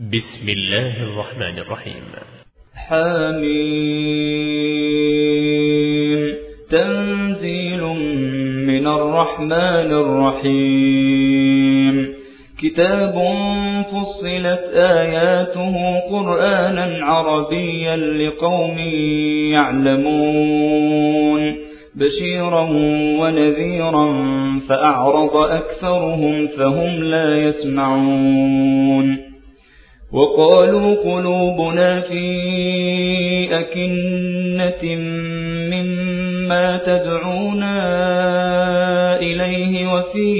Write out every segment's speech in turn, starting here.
بسم الله الرحمن الرحيم. حميم. تنزيل من الرحمن الرحيم. كتاب فصلت آياته قرآنا عربيا لقوم يعلمون بشيرا ونذيرا فأعرض أكثرهم فهم لا يسمعون. وقالوا قلوبنا في أكنة مما تدعونا إليه وفي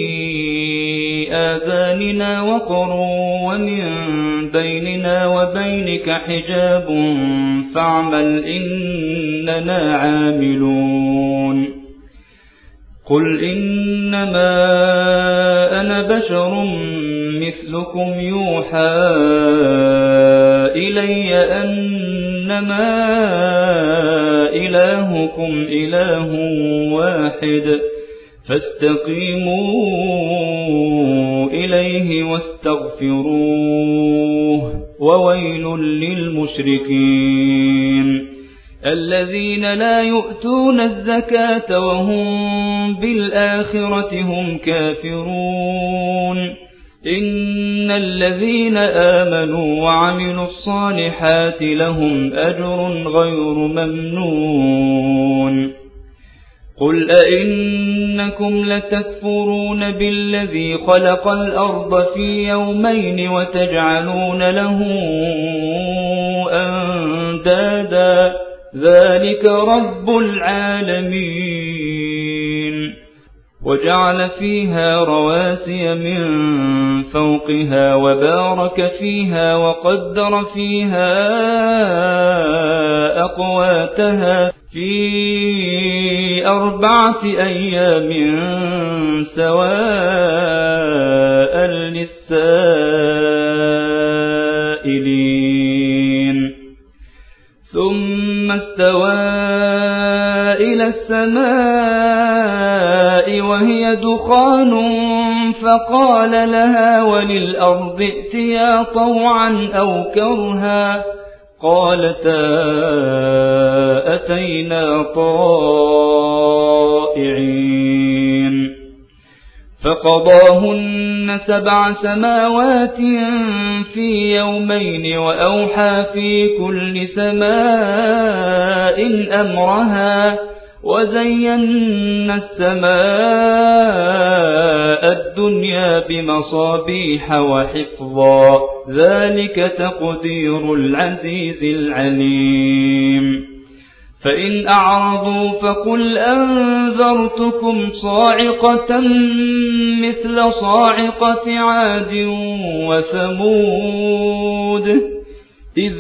آذاننا وقر ومن بيننا وبينك حجاب فاعمل إننا عاملون. قل إنما أنا بشر مثلكم يوحى إلي أنما إلهكم إله واحد فاستقيموا إليه واستغفروه وويل للمشركين الذين لا يؤتون الزكاة وهم بالآخرة هم كافرون. إن الذين آمنوا وعملوا الصالحات لهم أجر غير ممنون. قل أئنكم لتكفرون بالذي خلق الأرض في يومين وتجعلون له أندادا ذلك رب العالمين. وجعل فيها رواسي من فوقها وبارك فيها وقدر فيها أقواتها في 4 أيام سواء للسائلين. ثم استوى إلى السماء وهي دخان فقال لها وللأرض ائتيا طوعا أو كرها قالتا أتينا طائعين. فقضاهن 7 سماوات في يومين وأوحى في كل سماء أمرها وزينا السماء الدنيا بمصابيح وحفظا ذلك تقدير العزيز العليم. فإن أعرضوا فقل أنذرتكم صاعقة مثل صاعقة عاد وثمود إذ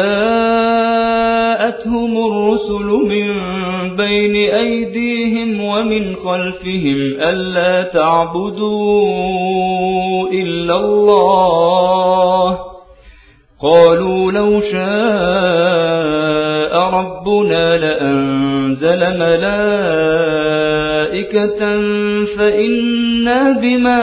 جاءتهم الرسل من بين أيديهم ومن خلفهم ألا تعبدوا إلا الله قالوا لو شاء ربنا لأنزل ملائكة فإنا بما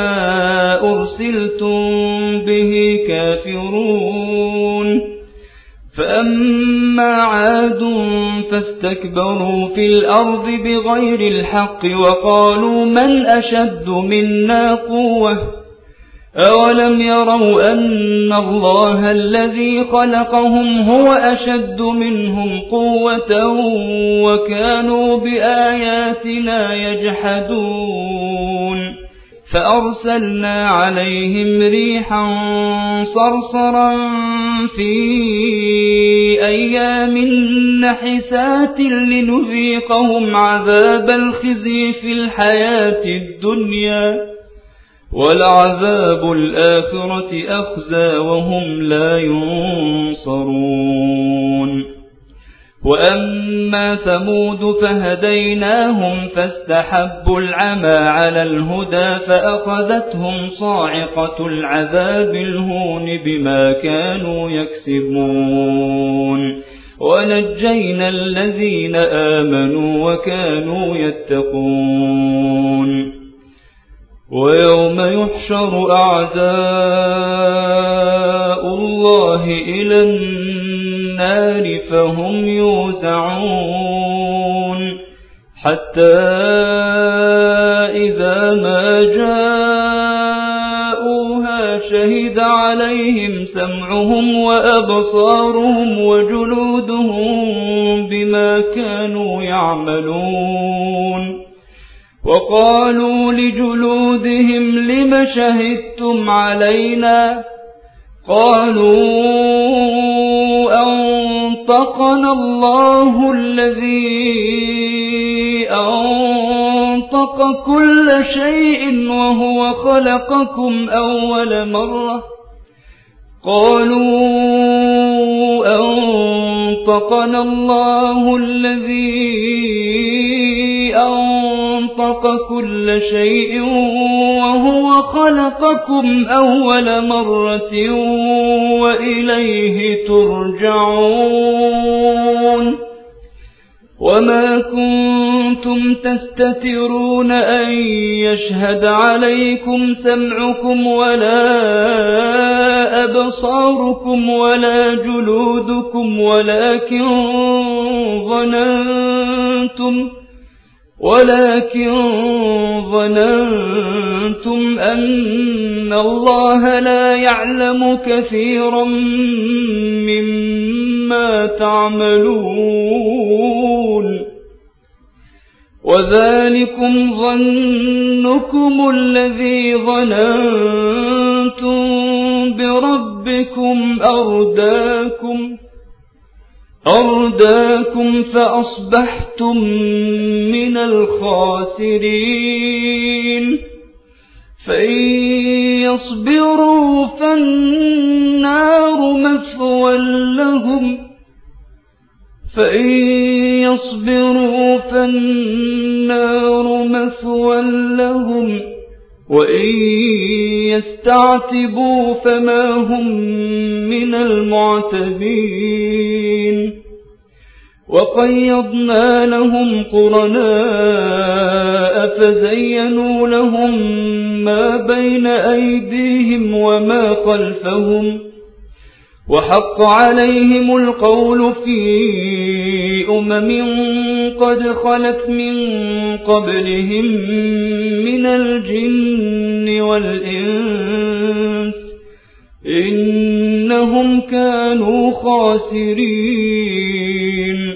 أرسلتم به كافرون. فأما عاد فاستكبروا في الأرض بغير الحق وقالوا من أشد منا قوة أولم يروا أن الله الذي خلقهم هو أشد منهم قوة وكانوا بآياتنا يجحدون. فأرسلنا عليهم ريحا صرصرا في أيام نحسات لنذيقهم عذاب الخزي في الحياة الدنيا ولعذاب الآخرة أخزى وهم لا ينصرون. وأما ثمود فهديناهم فاستحبوا العمى على الهدى فأخذتهم صاعقة العذاب الهون بما كانوا يكسبون. ونجينا الذين آمنوا وكانوا يتقون. ويوم يحشر أعداء الله إلى النار فهم يوزعون حتى إذا ما جاءوها شهد عليهم سمعهم وأبصارهم وجلودهم بما كانوا يعملون وقالوا لجلودهم لم شهدتم علينا قالوا أنطقنا الله الذي أنطق كل شيء وهو خلقكم أول مرة قالوا أنطقنا الله الذي أنطق كل شيء وهو خلقكم أول مرة وإليه ترجعون وما كنتم تستترون أن يشهد عليكم سمعكم ولا أبصاركم ولا جلودكم ولكن ظننتم أن الله لا يعلم كثيرا مما تعملون وذلكم ظنكم الذي ظننتم بربكم أرداكم فأصبحتم من الخاسرين فإن يصبروا فالنار مثوى لهم وإن يستعتبوا فما هم من المعتبين وقيضنا لهم قرناء فزينوا لهم ما بين أيديهم وما خلفهم وحق عليهم القول في قد خلت من قبلهم من الجن والإنس إنهم كانوا خاسرين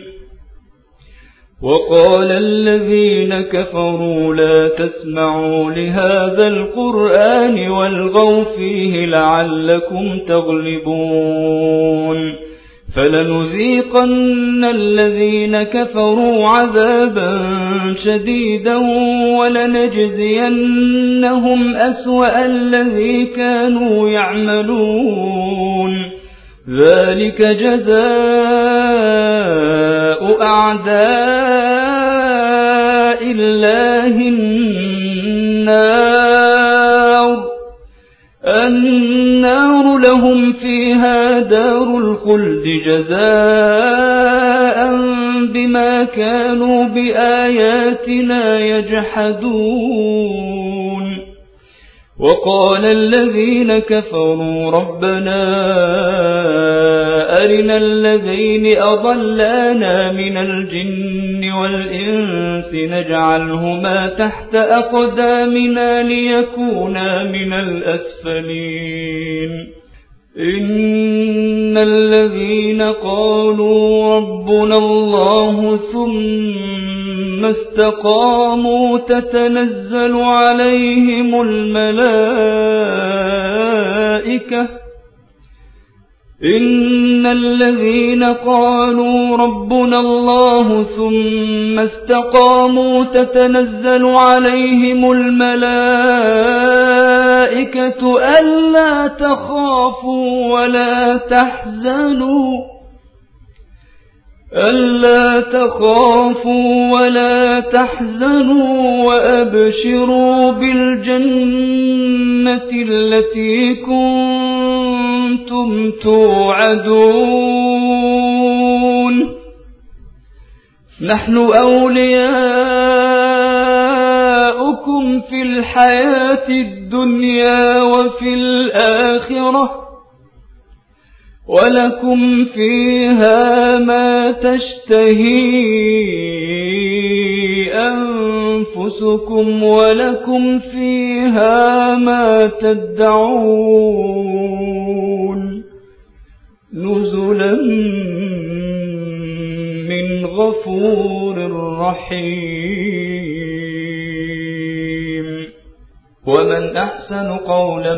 وقال الذين كفروا لا تسمعوا لهذا القرآن والغوا فيه لعلكم تغلبون فلنذيقن الذين كفروا عذابا شديدا ولنجزينهم أسوأ الذي كانوا يعملون ذلك جزاء أعداء الله النار لهم فيها دار الخلد جزاء بما كانوا بآياتنا يجحدون وقال الذين كفروا ربنا أرنا الذين أضلانا من الجن والإنس نجعلهما تحت أقدامنا ليكونا من الأسفلين إن الذين قالوا ربنا الله ثم استقاموا تتنزل عليهم الملائكة إن الذين قالوا ربنا الله ثم استقاموا تتنزل عليهم الملائكة ألا تخافوا ولا تحزنوا وأبشروا بالجنة التي كنتم توعدون نحن أولياؤكم في الحياة الدنيا وفي الآخرة ولكم فيها ما تشتهي أنفسكم ولكم فيها ما تدعون نزلا من غفور رحيم ومن أحسن قولا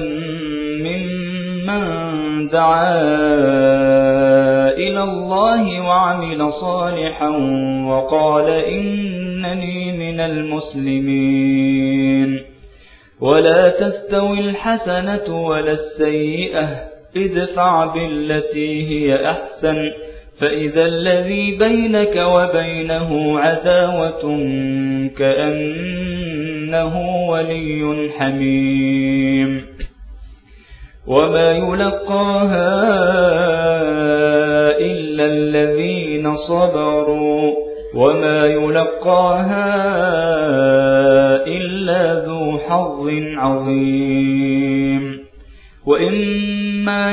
ممن دعا إلى الله وعمل صالحا وقال إنني من المسلمين ولا تستوي الحسنة ولا السيئة ادفع بالتي هي أحسن فإذا الذي بينك وبينه عداوة كأنه ولي حميم وما يلقاها إلا الذين صبروا وما يلقاها إلا ذو حظ عظيم وإما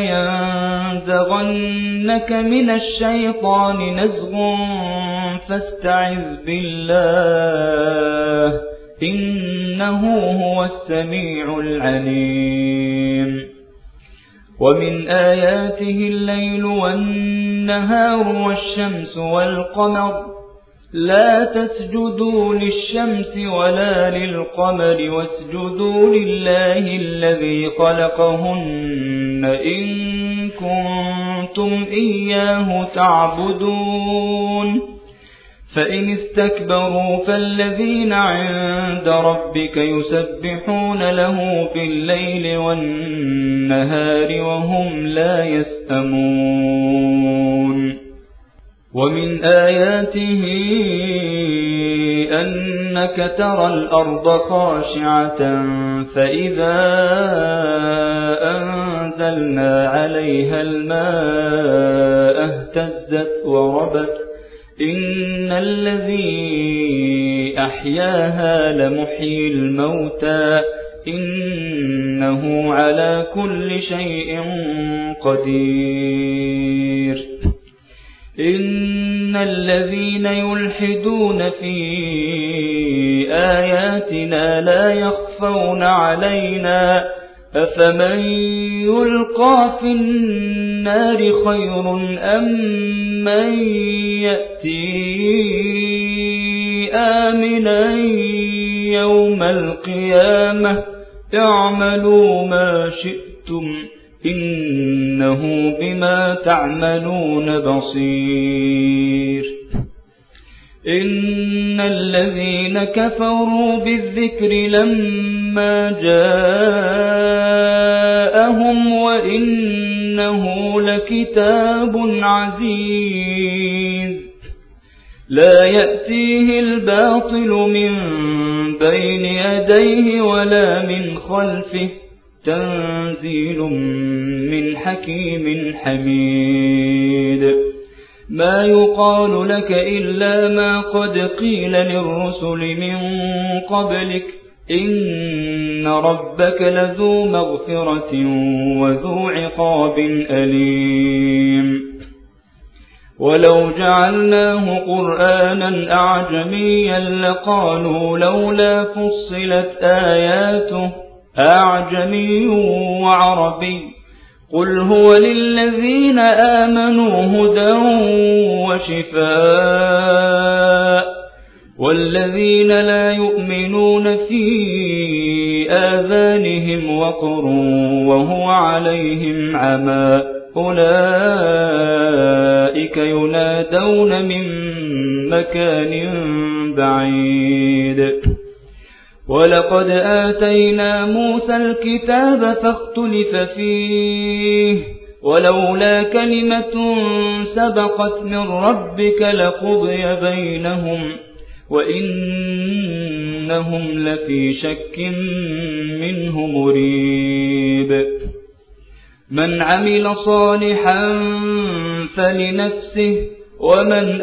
ينزغنك من الشيطان نزغ فاستعذ بالله إنه هو السميع العليم ومن آياته الليل والنهار والشمس والقمر لا تسجدوا للشمس ولا للقمر واسجدوا لله الذي خلقهن إن كنتم إياه تعبدون فإن استكبروا فالذين عند ربك يسبحون له بالليل والنهار وهم لا يسأمون ومن آياته أنك ترى الأرض خاشعة فإذا أنزلنا عليها الماء اهتزت وربت إن الذي أحياها لمحيي الموتى إنه على كل شيء قدير إن الذين يلحدون في آياتنا لا يخفون علينا أفمن يلقى في النار خير أم من يأتي آمنا يوم القيامة اعملوا ما شئتم إنه بما تعملون بصير إن الذين كفروا بالذكر لما جاءهم وإنه لكتاب عزيز لا يأتيه الباطل من بين يديه ولا من خلفه تنزيل من حكيم حميد ما يقال لك إلا ما قد قيل للرسل من قبلك إن ربك لذو مغفرة وذو عقاب أليم ولو جعلناه قرآنا أعجميا لقالوا لولا فصلت آياته أعجمي وعربي قل هو للذين آمنوا هدى وشفاء والذين لا يؤمنون في آذانهم وقر وهو عليهم عمى أولئك ينادون من مكان بعيد ولقد آتينا موسى الكتاب فاختلف فيه ولولا كلمة سبقت من ربك لقضي بينهم وإنهم لفي شك منه مريب من عمل صالحا فلنفسه ومن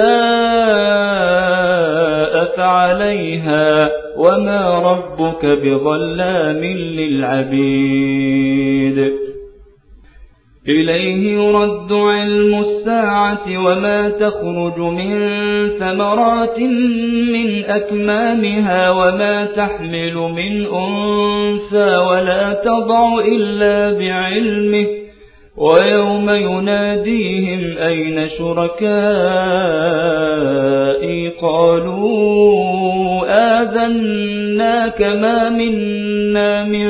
أساء فعليها وما ربك بظلام للعبيد إليه يرد علم الساعة وما تخرج من ثمرات من أكمامها وما تحمل من أنثى ولا تضع إلا بعلمه ويوم يناديهم أين شركائي قالوا آذناك ما منا من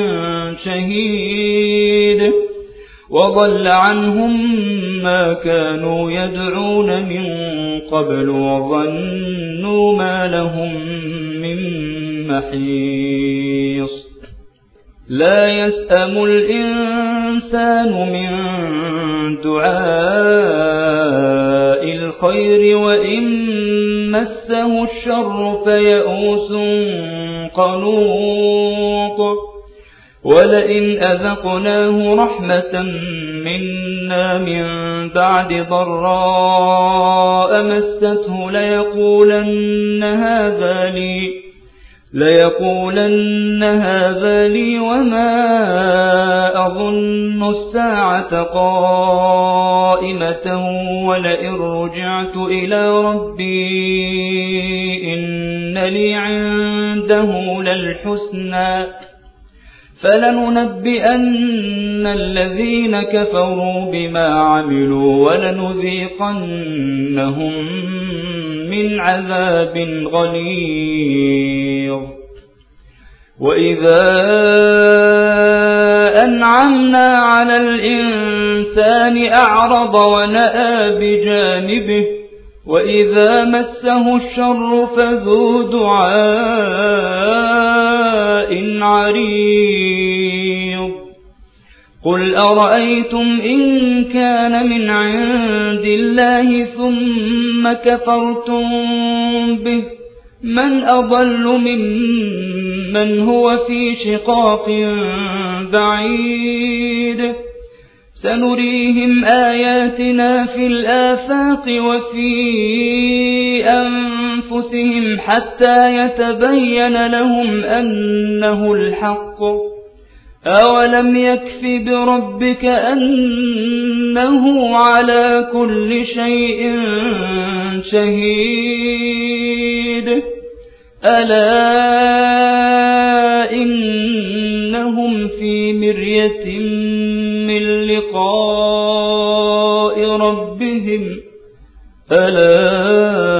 شهيد وضل عنهم ما كانوا يدعون من قبل وظنوا ما لهم من محيص لا يسأم الإنسان من دعاء الخير وإن مسه الشر فيئوس قنوط ولئن أذقناه رحمة منا من بعد ضراء مسته ليقولن هذا لي وما أظن الساعة قائمة ولئن رجعت إلى ربي إن لي عنده للحسنى فلننبئن الذين كفروا بما عملوا ولنذيقنهم من عذاب غليظ وإذا أنعمنا على الإنسان أعرض ونأى بجانبه وإذا مسه الشر فذو دعاء عريض قل أرأيتم إن كان من عند الله ثم كفرتم به من أضل ممن هو في شقاق بعيد سنريهم آياتنا في الآفاق وفي أنفسهم حتى يتبين لهم أنه الحق أولم يكف بربك أنه على كل شيء شهيد ألا إنهم في مرية من لقاء ربهم ألا